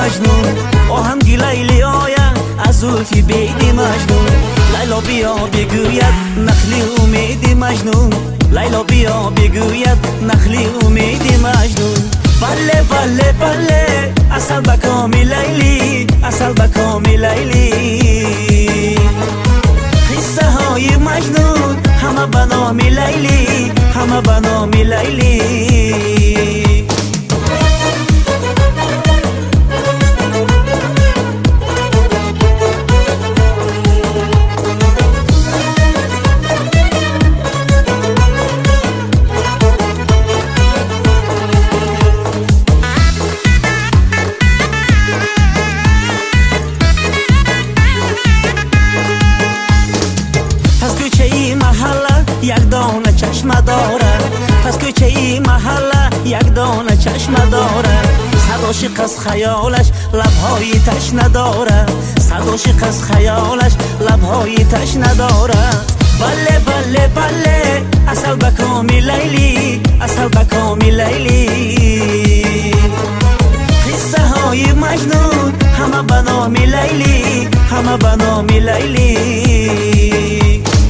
مجنون آهنگی لیلی آید از زلفی بیدی مجنون لیلا بیا بگوید نخلی امیدی مجنون لیلا بیا بگوید نخلی امیدی مجنون بله بله بله اصل بکامی لیلی اصل بکامی لیلی قصه های مجنون همه بنامی لیلی همه بنامی لیلی یک دانه چشم داره پس کوچه ای محله یک دانه چشم داره صد عاشق از خیالش لبهای تشنه داره صد عاشق از خیالش لبهای تشنه داره بله بله بله اصل بکامی لیلی اصل بکامی لیلی قصه های مجنون همه بنامی لیلی همه بنامی لیلی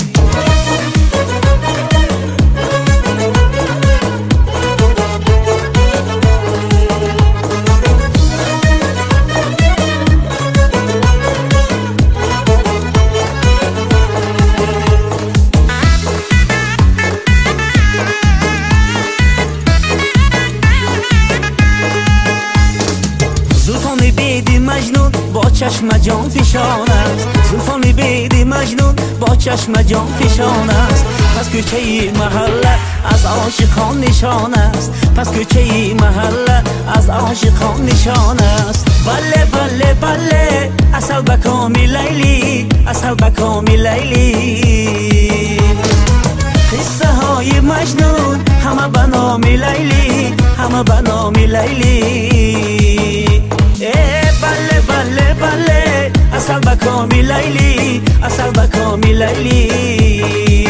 مجنون با چشم جان فشان است زلفان بیدی مجنون با چشم جان فشان است پس کوچه محله از عاشقان نشان است پس کوچه محله از عاشقان نشان است بله بله بله اصل بکامی لیلی اصل بکامی لیلی قصه های مجنون همه بنامی لیلی همه بنامی لیلی بله بله بله اصل بکامی لیلی اصل بکامی لیلی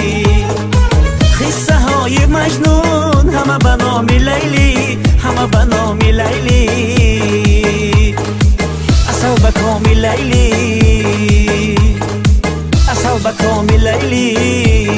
قصه های مجنون همه بنامی لیلی همه بنامی لیلی اصل بکامی لیلی اصل بکامی لیلی